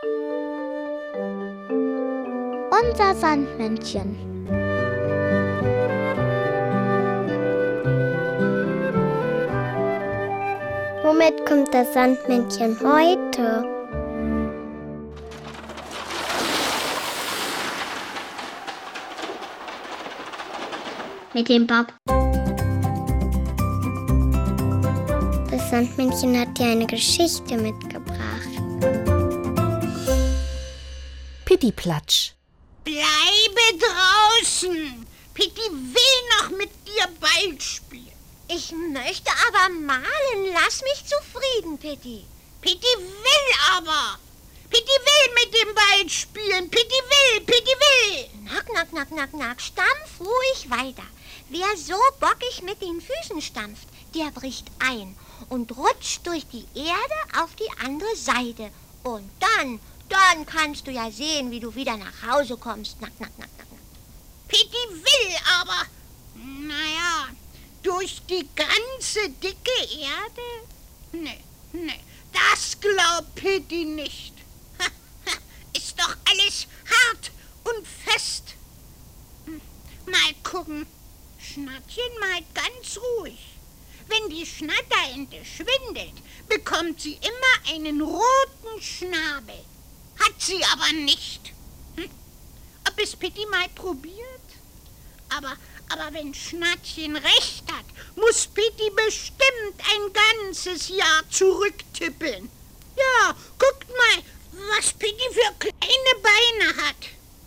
Unser Sandmännchen. Womit kommt das Sandmännchen heute? Mit dem Bob. Das Sandmännchen hat dir eine Geschichte mitgebracht. Pittiplatsch. Bleibe draußen! Pitti will noch mit dir Ball spielen. Ich möchte aber malen. Lass mich zufrieden, Pitti. Pitti will aber. Pitti will mit dem Ball spielen. Pitti will. Nack. Stampf ruhig weiter. Wer so bockig mit den Füßen stampft, der bricht ein und rutscht durch die Erde auf die andere Seite. Und dann kannst du ja sehen, wie du wieder nach Hause kommst. Nack. Pitti will aber. Naja, durch die ganze dicke Erde? Nee, das glaubt Pitti nicht. Ist doch alles hart und fest. Mal gucken. Schnattchen malt ganz ruhig. Wenn die Schnatterente schwindelt, bekommt sie immer einen roten Schnabel. Hat sie aber nicht. Ob es Pitti mal probiert? Aber wenn Schnattchen recht hat, muss Pitti bestimmt ein ganzes Jahr zurücktippeln. Ja, guckt mal, was Pitti für kleine Beine hat.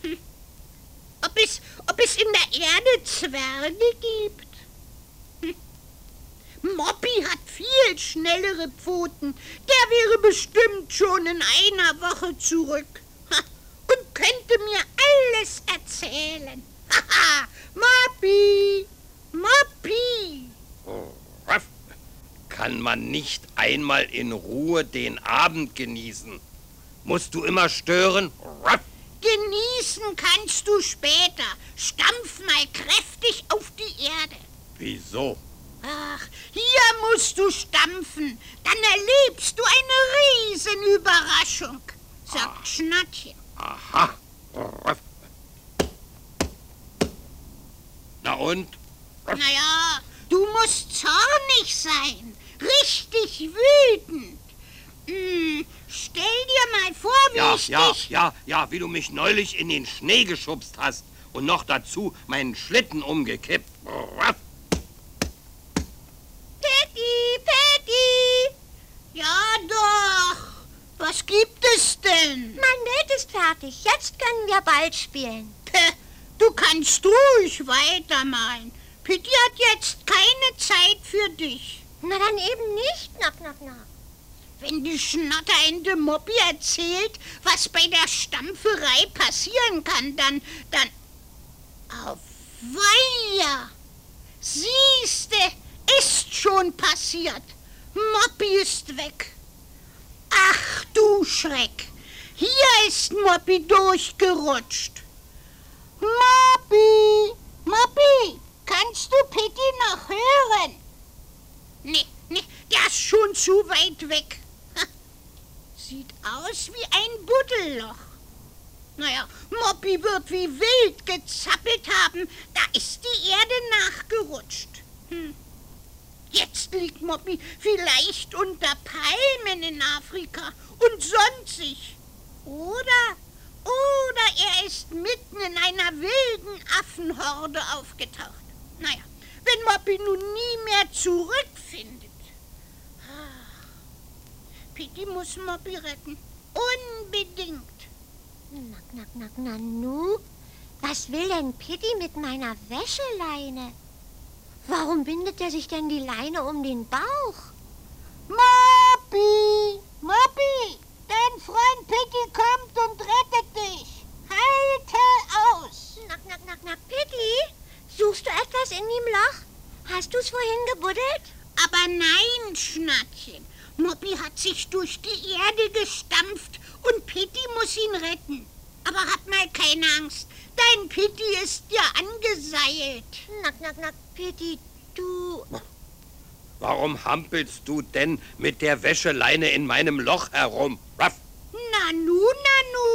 Ob es in der Erde Zwerge gibt? Moppy hat viel schnellere Pfoten. Der wäre bestimmt schon in einer Woche zurück. Und könnte mir alles erzählen. Haha, Moppy! Ruff. Kann man nicht einmal in Ruhe den Abend genießen? Musst du immer stören? Ruff. Genießen kannst du später. Stampf mal kräftig auf die Erde. Wieso? Ach, hier musst du stampfen. Dann erlebst du eine Riesenüberraschung, sagt Schnattchen. Aha. Ruff. Na und? Ruff. Naja, du musst zornig sein. Richtig wütend. Stell dir mal vor, wie ich dich... Ja, wie du mich neulich in den Schnee geschubst hast und noch dazu meinen Schlitten umgekippt. Ruff. Pitti! Ja doch. Was gibt es denn? Mein Bild ist fertig. Jetzt können wir bald spielen. Du kannst ruhig weitermalen. Pitti hat jetzt keine Zeit für dich. Na dann eben nicht. Nack. Wenn die Schnatterente Moppy erzählt, was bei der Stampferei passieren kann, dann... Auf Weiher! Siehste, ist schon passiert. Moppy ist weg. Ach du Schreck! Hier ist Moppy durchgerutscht. Moppy, kannst du Pitti noch hören? Nee, der ist schon zu weit weg. Sieht aus wie ein Buddelloch. Naja, Moppy wird wie wild gezappelt haben. Da ist die Erde nachgerutscht. Jetzt liegt Moppy vielleicht unter Palmen in Afrika und sonstig. Oder er ist mitten in einer wilden Affenhorde aufgetaucht. Naja, wenn Moppy nun nie mehr zurückfindet. Pitti muss Moppy retten. Unbedingt. Nack, Nanu. Was will denn Pitti mit meiner Wäscheleine? Warum bindet er sich denn die Leine um den Bauch? Moppy, dein Freund Pitti kommt und rettet dich. Halte aus. Nack, Pitti? Suchst du etwas in dem Loch? Hast du's vorhin gebuddelt? Aber nein, Schnattchen. Moppy hat sich durch die Erde gestampft und Pitti muss ihn retten. Aber hab mal keine Angst. Dein Pitti ist ja angeseilt. Nack, Pitti, du... Warum hampelst du denn mit der Wäscheleine in meinem Loch herum? Ruff. Nanu,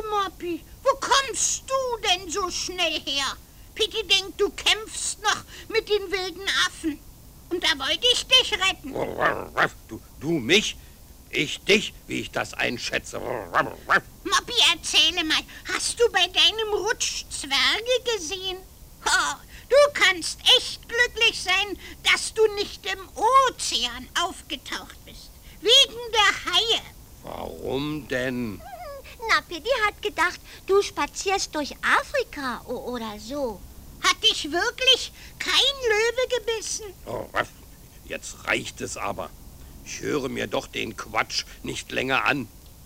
Moppy, wo kommst du denn so schnell her? Pitti denkt, du kämpfst noch mit den wilden Affen. Und da wollte ich dich retten. Du mich? Ich dich, wie ich das einschätze. Moppy, erzähle mal, hast du bei deinem Rutsch Zwerge gesehen? Oh, du kannst echt glücklich sein, dass du nicht im Ozean aufgetaucht bist. Wegen der Haie. Warum denn? Na, Pitti hat gedacht, du spazierst durch Afrika oder so. Hat dich wirklich kein Löwe gebissen? Jetzt reicht es aber. Ich höre mir doch den Quatsch nicht länger an.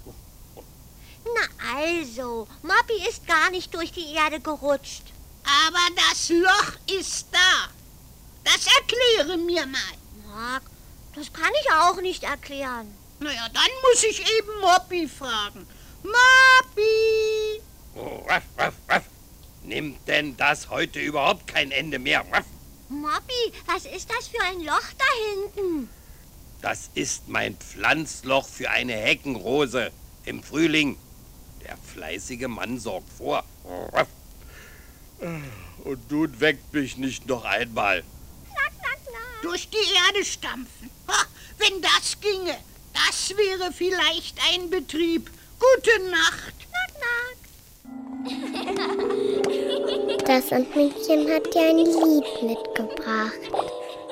Na also, Moppy ist gar nicht durch die Erde gerutscht. Aber das Loch ist da. Das erkläre mir mal. Mark, das kann ich auch nicht erklären. Naja, dann muss ich eben Moppy fragen. Moppy! Nimmt denn das heute überhaupt kein Ende mehr? Moppy, was ist das für ein Loch da hinten? Das ist mein Pflanzloch für eine Heckenrose im Frühling. Der fleißige Mann sorgt vor. Und nun weckt mich nicht noch einmal. Knack, knack, knack. Durch die Erde stampfen. Ha, wenn das ginge, das wäre vielleicht ein Betrieb. Gute Nacht. Knack, knack. Das Sandmännchen hat dir ein Lied mitgebracht.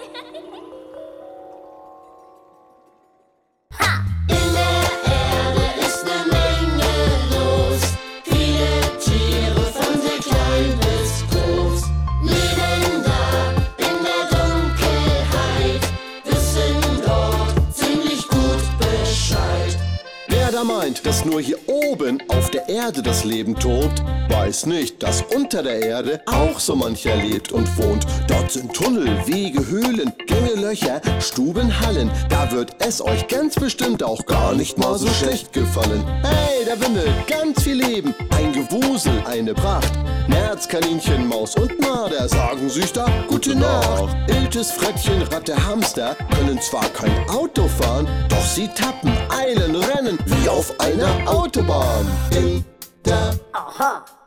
Meint, dass nur hier oben auf der Erde das Leben tobt, weiß nicht, dass unter der Erde auch so mancher lebt und wohnt. Dort sind Tunnel, Wege, Höhlen, Gänge, Löcher, Stuben, Hallen. Da wird es euch ganz bestimmt auch gar nicht mal so schlecht gefallen. Hey, da wimmelt ganz viel Leben, ein Gewusel, eine Pracht. Nerz, Kaninchen, Maus und Marder sagen sich da Gute Nacht. Iltes, Frettchen, Ratte, Hamster können zwar kein Auto fahren, doch sie tappen, eilen, rennen wie auf einer Autobahn. In der